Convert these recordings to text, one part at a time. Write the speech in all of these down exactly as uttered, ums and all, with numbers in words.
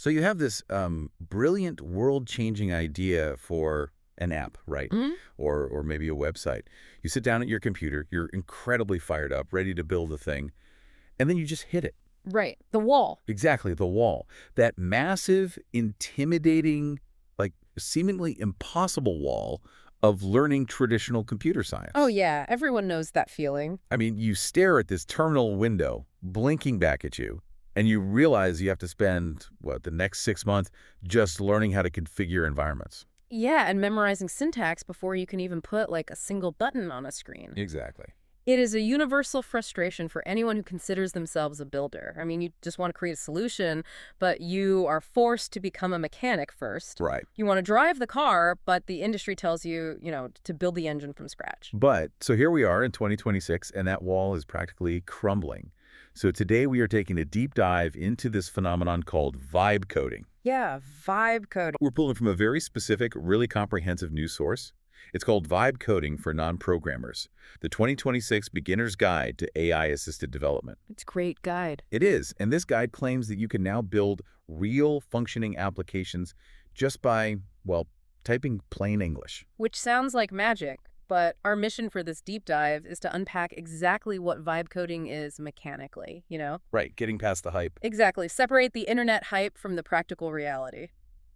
So you have this um, brilliant, world-changing idea for an app, right? Mhm. Or or maybe a website. You sit down at your computer, you're incredibly fired up, ready to build a thing, and then you just hit it. Right. The wall. Exactly, the wall. That massive, intimidating, like seemingly impossible wall of learning traditional computer science. Oh, yeah. Everyone knows that feeling. I mean, you stare at this terminal window blinking back at you, and you realize you have to spend, what, the next six months just learning how to configure environments. Yeah, and memorizing syntax before you can even put, like, a single button on a screen. Exactly. It is a universal frustration for anyone who considers themselves a builder. I mean, you just want to create a solution, but you are forced to become a mechanic first. Right. You want to drive the car, but the industry tells you, you know, to build the engine from scratch. But, so here we are in twenty twenty-six, and that wall is practically crumbling. So today we are taking a deep dive into this phenomenon called vibe coding. Yeah, vibe code. We're pulling from a very specific, really comprehensive news source. It's called Vibe Coding for Non-Programmers, the twenty twenty-six Beginner's Guide to A I-Assisted Development. It's a great guide. It is, and this guide claims that you can now build real functioning applications just by, well, typing plain English. Which sounds like magic, but our mission for this deep dive is to unpack exactly what vibe coding is mechanically, you know? Right, getting past the hype. Exactly. Separate the internet hype from the practical reality.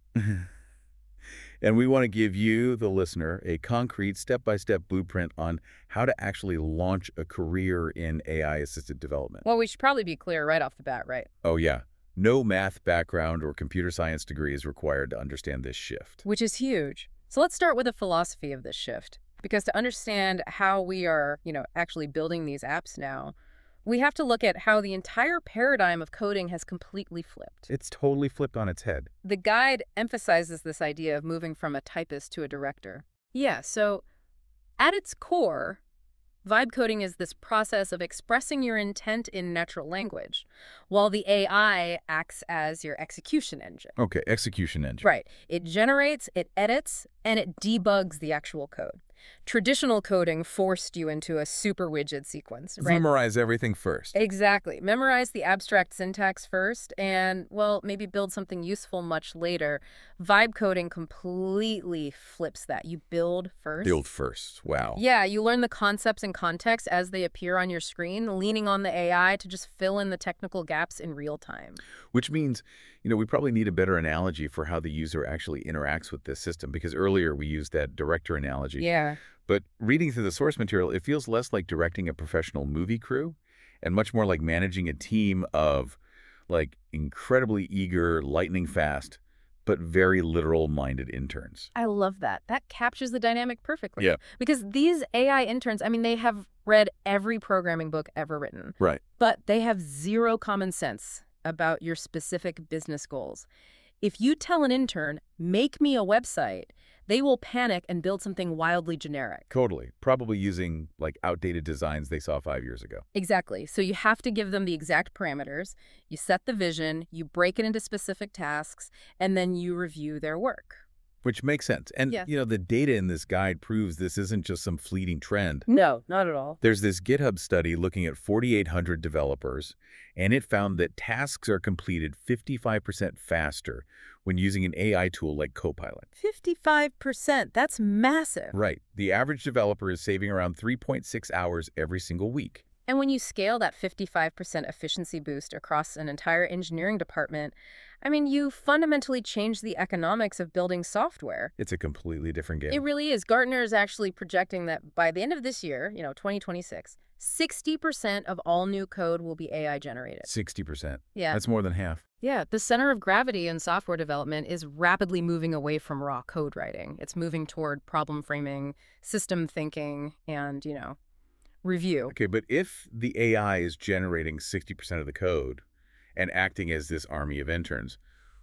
And we want to give you, the listener, a concrete step-by-step blueprint on how to actually launch a career in A I-assisted development. Well, we should probably be clear right off the bat, right? Oh, yeah. No math background or computer science degree is required to understand this shift. Which is huge. So let's start with the philosophy of this shift. Because to understand how we are, you know, actually building these apps now, we have to look at how the entire paradigm of coding has completely flipped. It's totally flipped on its head. The guide emphasizes this idea of moving from a typist to a director. Yeah, so at its core, vibe coding is this process of expressing your intent in natural language, while the A I acts as your execution engine. Okay, execution engine. Right. It generates, it edits, and it debugs the actual code. Traditional coding forced you into a super widget sequence, right? Memorize everything first. Exactly. Memorize the abstract syntax first and, well, maybe build something useful much later. Vibe coding completely flips that. You build first. Build first. Wow. Yeah, you learn the concepts and context as they appear on your screen, leaning on the A I to just fill in the technical gaps in real time. Which means, you know, we probably need a better analogy for how the user actually interacts with this system, because earlier we used that director analogy. Yeah. But reading through the source material, it feels less like directing a professional movie crew and much more like managing a team of, like, incredibly eager, lightning fast, but very literal-minded interns. I love that. That captures the dynamic perfectly. Yeah. Because these A I interns, I mean, they have read every programming book ever written. Right. But they have zero common sense about your specific business goals. If you tell an intern, make me a website, they will panic and build something wildly generic. Totally. Probably using, like, outdated designs they saw five years ago. Exactly. So you have to give them the exact parameters, you set the vision, you break it into specific tasks, and then you review their work. Which makes sense. And, Yeah. you know, the data in this guide proves this isn't just some fleeting trend. No, not at all. There's this GitHub study looking at forty-eight hundred developers, and it found that tasks are completed fifty-five percent faster when using an A I tool like Copilot. fifty-five percent. That's massive. Right. The average developer is saving around three point six hours every single week. And when you scale that fifty-five percent efficiency boost across an entire engineering department, I mean, you fundamentally change the economics of building software. It's a completely different game. It really is. Gartner is actually projecting that by the end of this year, you know, twenty twenty-six, sixty percent of all new code will be A I generated. sixty percent. Yeah. That's more than half. Yeah, the center of gravity in software development is rapidly moving away from raw code writing. It's moving toward problem framing, system thinking, and, you know, review. Okay, but if the A I is generating sixty percent of the code and acting as this army of interns,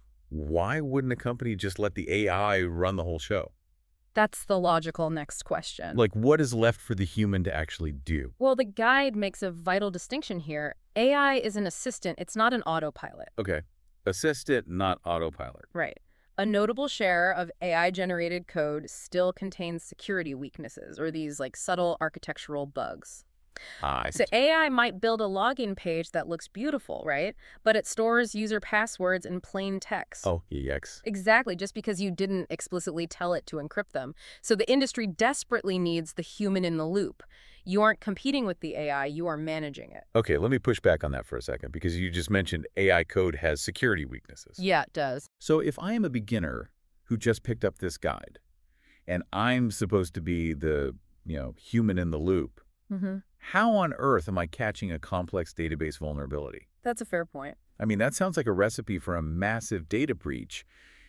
why wouldn't a company just let the A I run the whole show? That's the logical next question. Like, what is left for the human to actually do? Well, the guide makes a vital distinction here. A I is an assistant. It's not an autopilot. Okay. Assistant, not autopilot. Right. A notable share of A I-generated code still contains security weaknesses or these like subtle architectural bugs. Ah, I So see. A I might build a login page that looks beautiful, right? But it stores user passwords in plain text. Oh, E X. Exactly, just because you didn't explicitly tell it to encrypt them. So the industry desperately needs the human in the loop. You aren't competing with the A I, you are managing it. Okay, let me push back on that for a second because you just mentioned A I code has security weaknesses. Yeah, it does. So if I am a beginner who just picked up this guide and I'm supposed to be the, you know, human in the loop, Mm-hmm. how on earth am I catching a complex database vulnerability? That's a fair point. I mean, that sounds like a recipe for a massive data breach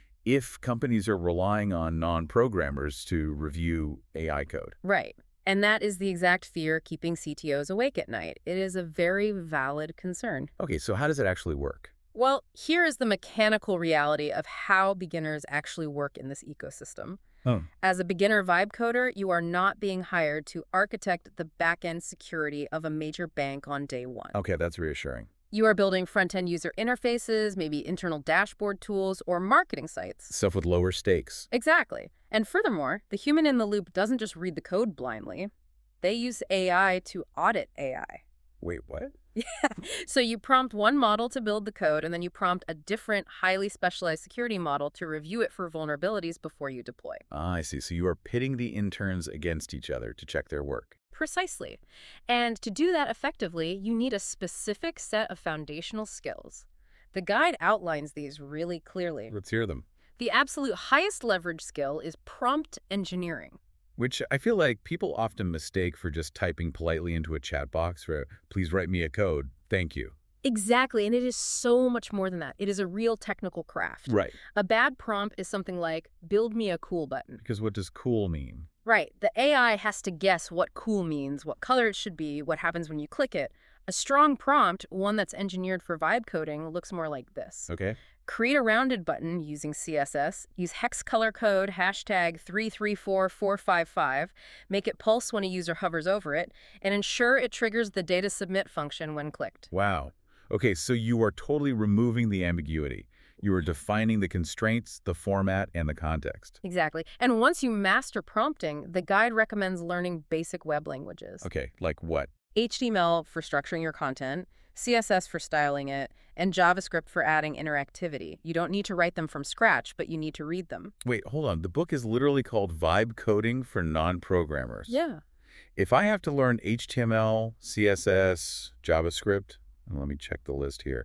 if companies are relying on non-programmers to review A I code. Right. And that is the exact fear keeping C T Os awake at night. It is a very valid concern. Okay, so how does it actually work? Well, here is the mechanical reality of how beginners actually work in this ecosystem. Oh. As a beginner vibe coder, you are not being hired to architect the back-end security of a major bank on day one. Okay, that's reassuring. You are building front-end user interfaces, maybe internal dashboard tools, or marketing sites. Stuff with lower stakes. Exactly. And furthermore, the human in the loop doesn't just read the code blindly. They use A I to audit A I. Wait, what? Yeah. So you prompt one model to build the code, and then you prompt a different, highly specialized security model to review it for vulnerabilities before you deploy. Ah, I see. So you are pitting the interns against each other to check their work. Precisely. And to do that effectively, you need a specific set of foundational skills. The guide outlines these really clearly. Let's hear them. The absolute highest leverage skill is prompt engineering. Which I feel like people often mistake for just typing politely into a chat box for, please write me a code. Thank you. Exactly, and it is so much more than that. It is a real technical craft. Right. A bad prompt is something like, build me a cool button. Because what does cool mean? Right, the A I has to guess what cool means, what color it should be, what happens when you click it. A strong prompt, one that's engineered for vibe coding, looks more like this. Okay. Create a rounded button using C S S, use hex color code hashtag three three four four five five, make it pulse when a user hovers over it, and ensure it triggers the data submit function when clicked. Wow. Okay, so you are totally removing the ambiguity. You are defining the constraints, the format, and the context. Exactly. And once you master prompting, the guide recommends learning basic web languages. Okay, like what? H T M L for structuring your content, C S S for styling it, and JavaScript for adding interactivity. You don't need to write them from scratch, but you need to read them. Wait, hold on. The book is literally called Vibe Coding for Non-Programmers. Yeah. If I have to learn H T M L, C S S, JavaScript, and let me check the list here,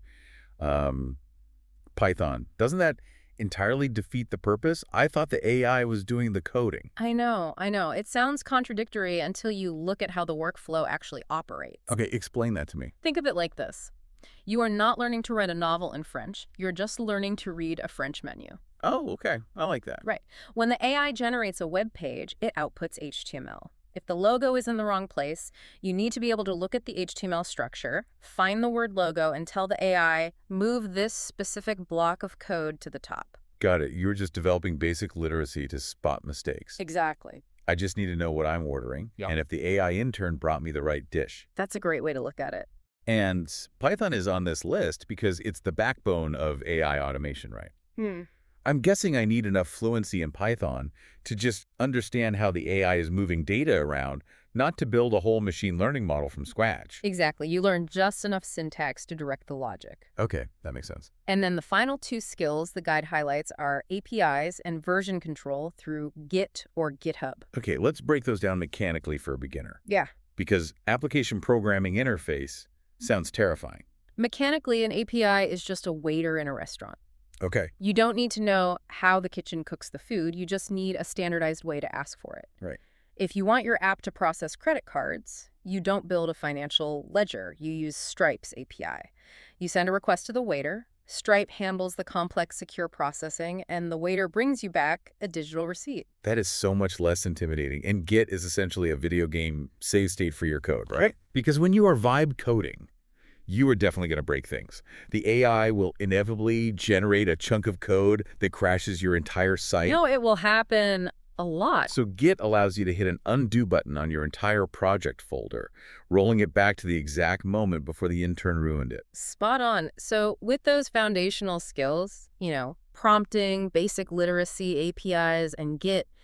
um, Python, doesn't that entirely defeat the purpose? I thought the A I was doing the coding. I know, I know. It sounds contradictory until you look at how the workflow actually operates. Okay, explain that to me. Think of it like this. You are not learning to write a novel in French. You're just learning to read a French menu. Oh, okay. I like that. Right. When the A I generates a web page, it outputs H T M L. If the logo is in the wrong place, you need to be able to look at the H T M L structure, find the word logo, and tell the A I, move this specific block of code to the top. Got it. You're just developing basic literacy to spot mistakes. Exactly. I just need to know what I'm ordering, Yeah. and if the A I intern brought me the right dish. That's a great way to look at it. And Python is on this list because it's the backbone of A I automation, right? Hmm. I'm guessing I need enough fluency in Python to just understand how the A I is moving data around, not to build a whole machine learning model from scratch. Exactly. You learn just enough syntax to direct the logic. Okay, that makes sense. And then the final two skills the guide highlights are A P Is and version control through Git or GitHub. Okay, let's break those down mechanically for a beginner, Yeah. because application programming interface sounds terrifying. Mechanically, an A P I is just a waiter in a restaurant. Okay, You don't need to know how the kitchen cooks the food. You just need a standardized way to ask for it. right. If you want your app to process credit cards, you don't build a financial ledger. You use Stripe's A P I. You send a request to the waiter. Stripe handles the complex secure processing, and the waiter brings you back a digital receipt. That is so much less intimidating. And Git is essentially a video game save state for your code, right? Because when you are vibe coding, you are definitely going to break things. The A I will inevitably generate a chunk of code that crashes your entire site. You know, it will happen a lot. So Git allows you to hit an undo button on your entire project folder, rolling it back to the exact moment before the intern ruined it. Spot on. So with those foundational skills, you know, prompting, basic literacy, A P Is, and Git,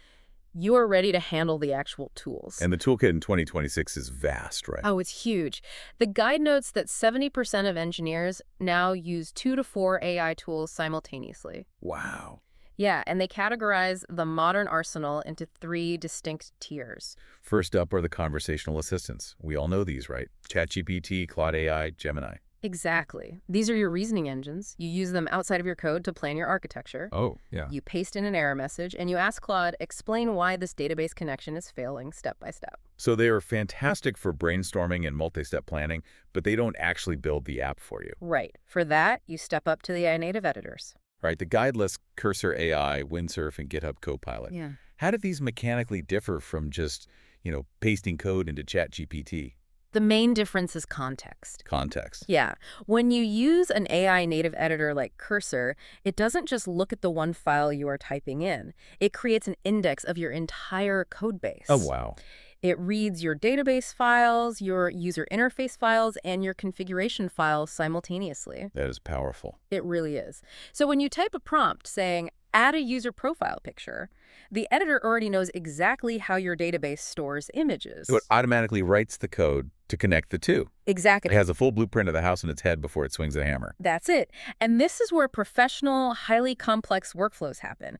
You are ready to handle the actual tools. And the toolkit in twenty twenty-six is vast, right? Oh, it's huge. The guide notes that seventy percent of engineers now use two to four A I tools simultaneously. Wow. Yeah, and they categorize the modern arsenal into three distinct tiers. First up are the conversational assistants. We all know these, right? ChatGPT, Claude A I, Gemini. Exactly. These are your reasoning engines. You use them outside of your code to plan your architecture. Oh, yeah. You paste in an error message, and you ask Claude, explain why this database connection is failing step by step. So they are fantastic for brainstorming and multi-step planning, but they don't actually build the app for you. Right. For that, you step up to the A I native editors. Right, the guide lists Cursor A I, Windsurf, and GitHub Copilot. Yeah. How do these mechanically differ from just, you know, pasting code into ChatGPT? The main difference is context. Context. Yeah. When you use an A I native editor like Cursor, it doesn't just look at the one file you are typing in. It creates an index of your entire code base. Oh, wow. It reads your database files, your user interface files, and your configuration files simultaneously. That is powerful. It really is. So when you type a prompt saying, add a user profile picture, the editor already knows exactly how your database stores images. So it automatically writes the code to connect the two. Exactly. It has a full blueprint of the house in its head before it swings a hammer. That's it. And this is where professional, highly complex workflows happen.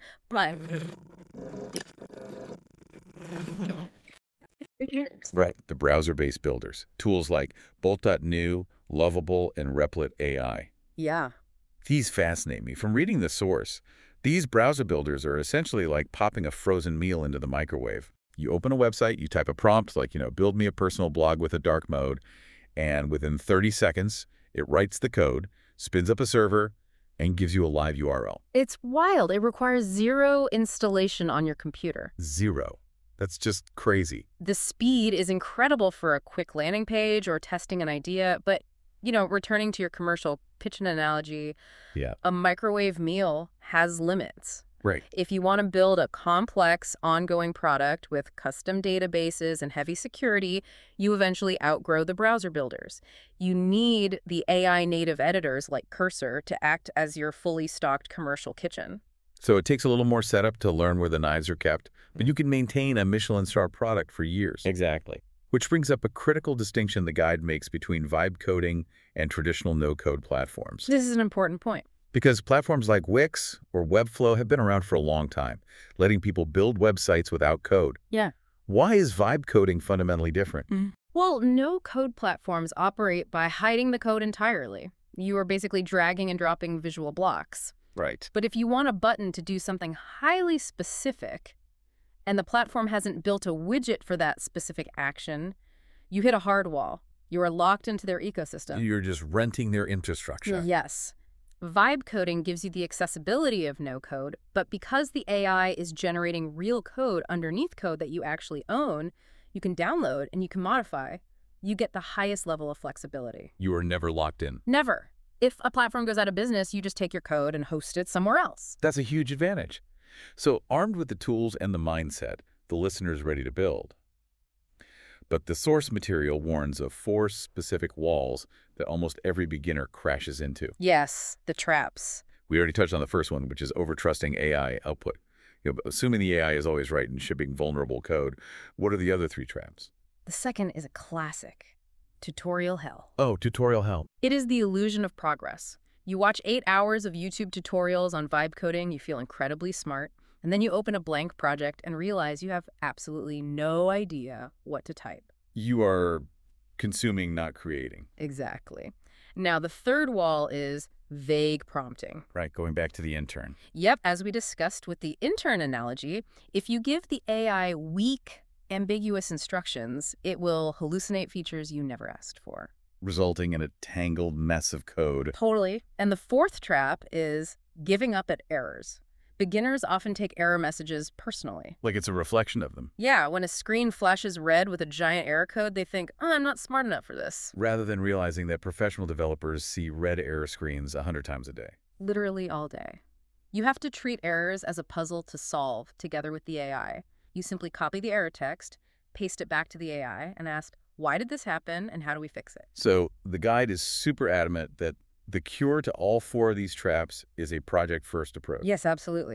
Right. The browser-based builders. Tools like Bolt dot new, Lovable, and Replit A I. Yeah. These fascinate me. From reading the source, these browser builders are essentially like popping a frozen meal into the microwave. You open a website, you type a prompt like, you know, build me a personal blog with a dark mode, and within thirty seconds, it writes the code, spins up a server, and gives you a live U R L. It's wild. It requires zero installation on your computer. Zero. That's just crazy. The speed is incredible for a quick landing page or testing an idea, but, you know, returning to your commercial pitch and analogy, Yeah. a microwave meal has limits. Right. If you want to build a complex, ongoing product with custom databases and heavy security, you eventually outgrow the browser builders. You need the A I native editors like Cursor to act as your fully stocked commercial kitchen. So it takes a little more setup to learn where the knives are kept, but you can maintain a Michelin star product for years. Exactly. Which brings up a critical distinction the guide makes between vibe coding and traditional no-code platforms. This is an important point. Because platforms like Wix or Webflow have been around for a long time, letting people build websites without code. Yeah. Why is vibe coding fundamentally different? Mm. Well, no-code platforms operate by hiding the code entirely. You are basically dragging and dropping visual blocks. Right. But if you want a button to do something highly specific, and the platform hasn't built a widget for that specific action, you hit a hard wall. You are locked into their ecosystem. You're just renting their infrastructure. Yes. Vibe coding gives you the accessibility of no code, but because the A I is generating real code underneath code that you actually own, you can download and you can modify. You get the highest level of flexibility. You are never locked in. Never. If a platform goes out of business, you just take your code and host it somewhere else. That's a huge advantage. So armed with the tools and the mindset, the listener is ready to build. But the source material warns of four specific walls that almost every beginner crashes into. Yes, the traps. We already touched on the first one, which is overtrusting A I output. You know, assuming the A I is always right and shipping vulnerable code. What are the other three traps? The second is a classic. Tutorial hell. Oh, tutorial hell. It is the illusion of progress. You watch eight hours of YouTube tutorials on vibe coding, you feel incredibly smart, and then you open a blank project and realize you have absolutely no idea what to type. You are consuming, not creating. Exactly. Now, the third wall is vague prompting. Right, going back to the intern. Yep, as we discussed with the intern analogy, if you give the A I weak, ambiguous instructions, it will hallucinate features you never asked for. Resulting in a tangled mess of code. Totally. And the fourth trap is giving up at errors. Beginners often take error messages personally. Like it's a reflection of them. Yeah, when a screen flashes red with a giant error code, they think, oh, I'm not smart enough for this. Rather than realizing that professional developers see red error screens a hundred times a day. Literally all day. You have to treat errors as a puzzle to solve together with the A I. You simply copy the error text, paste it back to the A I, and ask, why did this happen and how do we fix it? So the guide is super adamant that the cure to all four of these traps is a project-first approach. Yes, absolutely.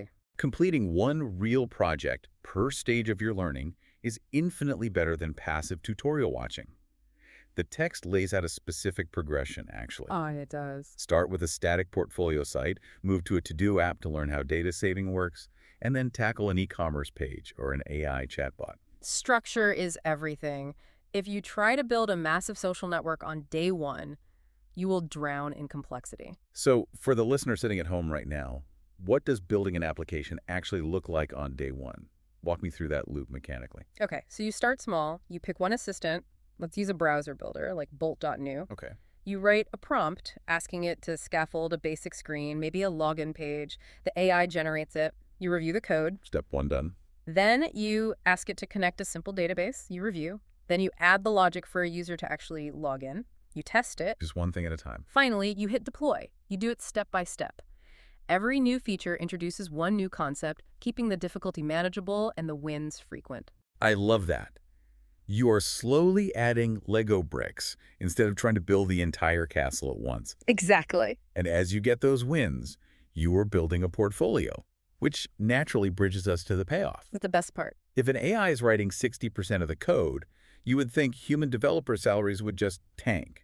Completing one real project per stage of your learning is infinitely better than passive tutorial watching. The text lays out a specific progression, actually. Ah, it does. Start with a static portfolio site, move to a to-do app to learn how data saving works, and then tackle an e-commerce page or an A I chatbot. Structure is everything. If you try to build a massive social network on day one, you will drown in complexity. So for the listener sitting at home right now, what does building an application actually look like on day one? Walk me through that loop mechanically. Okay, so you start small. You pick one assistant. Let's use a browser builder like bolt dot new. Okay. You write a prompt asking it to scaffold a basic screen, maybe a login page. The A I generates it. You review the code. Step one done. Then you ask it to connect a simple database. You review. Then you add the logic for a user to actually log in. You test it. Just one thing at a time. Finally, you hit deploy. You do it step by step. Every new feature introduces one new concept, keeping the difficulty manageable and the wins frequent. I love that. You are slowly adding Lego bricks instead of trying to build the entire castle at once. Exactly. And as you get those wins, you are building a portfolio, which naturally bridges us to the payoff. That's the best part. If an A I is writing sixty percent of the code, you would think human developer salaries would just tank.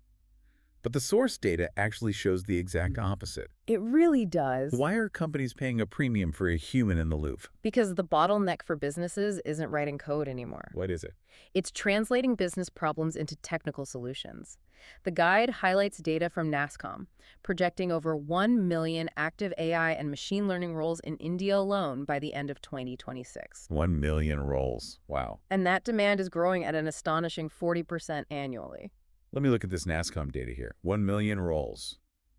But the source data actually shows the exact opposite. It really does. Why are companies paying a premium for a human in the loop? Because the bottleneck for businesses isn't writing code anymore. What is it? It's translating business problems into technical solutions. The guide highlights data from NASSCOM, projecting over one million active A I and machine learning roles in India alone by the end of twenty twenty-six. One million roles. Wow. And that demand is growing at an astonishing forty percent annually. Let me look at this NASSCOM data here. One million roles.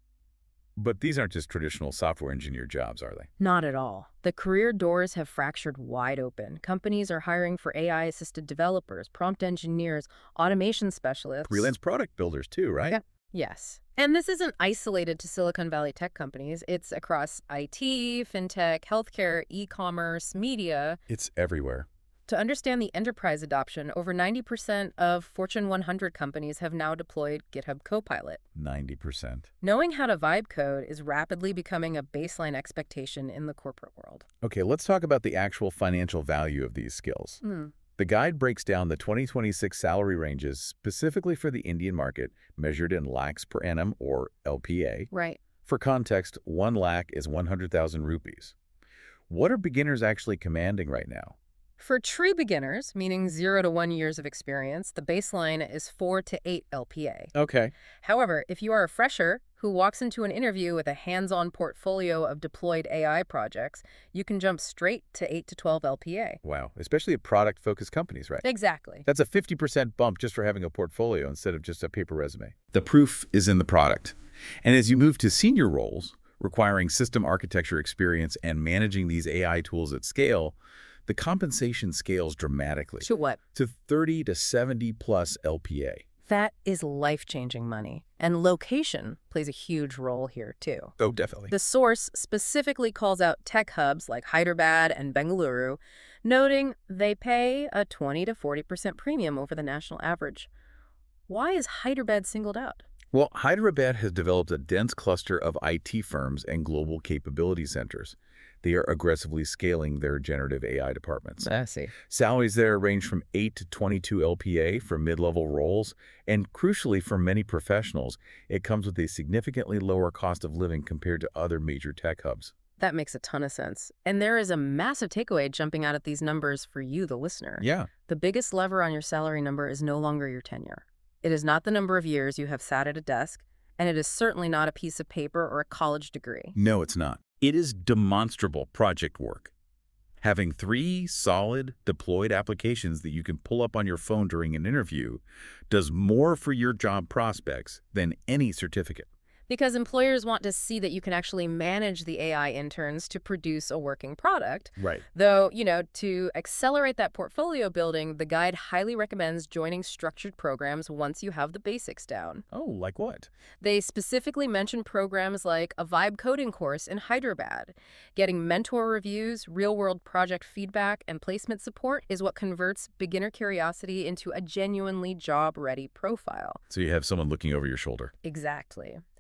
But these aren't just traditional software engineer jobs, are they? Not at all. The career doors have fractured wide open. Companies are hiring for A I-assisted developers, prompt engineers, automation specialists. Freelance product builders too, right? Yeah. Yes. And this isn't isolated to Silicon Valley tech companies. It's across I T, fintech, healthcare, e-commerce, media. It's everywhere. To understand the enterprise adoption, over ninety percent of Fortune one hundred companies have now deployed GitHub Copilot. ninety percent. Knowing how to vibe code is rapidly becoming a baseline expectation in the corporate world. Okay, let's talk about the actual financial value of these skills. Mm. The guide breaks down the twenty twenty-six salary ranges specifically for the Indian market, measured in lakhs per annum, or L P A. Right. For context, one lakh is one hundred thousand rupees. What are beginners actually commanding right now? For true beginners, meaning zero to one years of experience, the baseline is four to eight L P A. Okay. However, if you are a fresher who walks into an interview with a hands-on portfolio of deployed A I projects, you can jump straight to eight to twelve L P A. Wow, especially at product-focused companies, right? Exactly. That's a fifty percent bump just for having a portfolio instead of just a paper resume. The proof is in the product. And as you move to senior roles, requiring system architecture experience and managing these A I tools at scale, the compensation scales dramatically. To what? To thirty to seventy plus L P A. That is life-changing money. And location plays a huge role here, too. Oh, definitely. The source specifically calls out tech hubs like Hyderabad and Bengaluru, noting they pay a twenty to forty percent premium over the national average. Why is Hyderabad singled out? Well, Hyderabad has developed a dense cluster of I T firms and global capability centers. They are aggressively scaling their generative A I departments. I see. Salaries there range from eight to twenty-two L P A for mid-level roles, and crucially for many professionals, it comes with a significantly lower cost of living compared to other major tech hubs. That makes a ton of sense. And there is a massive takeaway jumping out at these numbers for you, the listener. Yeah. The biggest lever on your salary number is no longer your tenure. It is not the number of years you have sat at a desk, and it is certainly not a piece of paper or a college degree. No, it's not. It is demonstrable project work. Having three solid, deployed applications that you can pull up on your phone during an interview does more for your job prospects than any certificate. Because employers want to see that you can actually manage the A I interns to produce a working product. Right. Though, you know, to accelerate that portfolio building, the guide highly recommends joining structured programs once you have the basics down. Oh, like what? They specifically mention programs like a vibe coding course in Hyderabad. Getting mentor reviews, real-world project feedback, and placement support is what converts beginner curiosity into a genuinely job-ready profile. So you have someone looking over your shoulder. Exactly.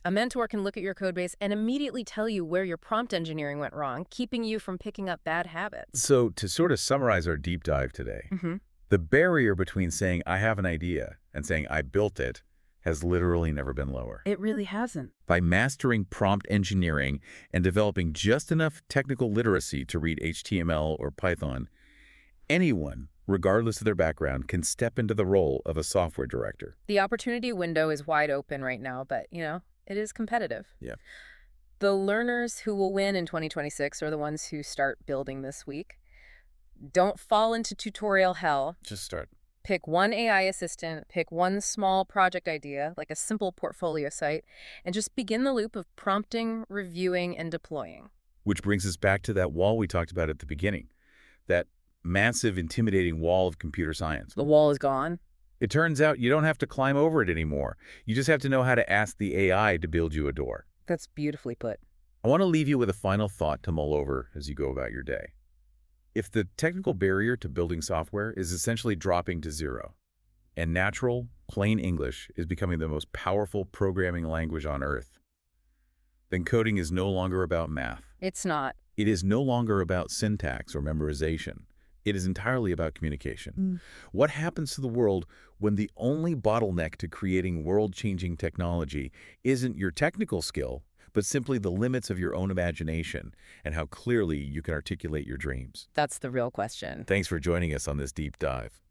A mentor can look at your codebase and immediately tell you where your prompt engineering went wrong, keeping you from picking up bad habits. So to sort of summarize our deep dive today, Mm-hmm. the barrier between saying I have an idea and saying I built it has literally never been lower. It really hasn't. By mastering prompt engineering and developing just enough technical literacy to read H T M L or Python, anyone, regardless of their background, can step into the role of a software director. The opportunity window is wide open right now, but, you know, it is competitive. Yeah. The learners who will win in twenty twenty-six are the ones who start building this week. Don't fall into tutorial hell. Just start. Pick one A I assistant, pick one small project idea, like a simple portfolio site, and just begin the loop of prompting, reviewing, and deploying. Which brings us back to that wall we talked about at the beginning, that massive, intimidating wall of computer science. The wall is gone. It turns out you don't have to climb over it anymore. You just have to know how to ask the A I to build you a door. That's beautifully put. I want to leave you with a final thought to mull over as you go about your day. If the technical barrier to building software is essentially dropping to zero, and natural, plain English is becoming the most powerful programming language on Earth, then coding is no longer about math. It's not. It is no longer about syntax or memorization. It is entirely about communication. Mm. What happens to the world when the only bottleneck to creating world-changing technology isn't your technical skill, but simply the limits of your own imagination and how clearly you can articulate your dreams? That's the real question. Thanks for joining us on this deep dive.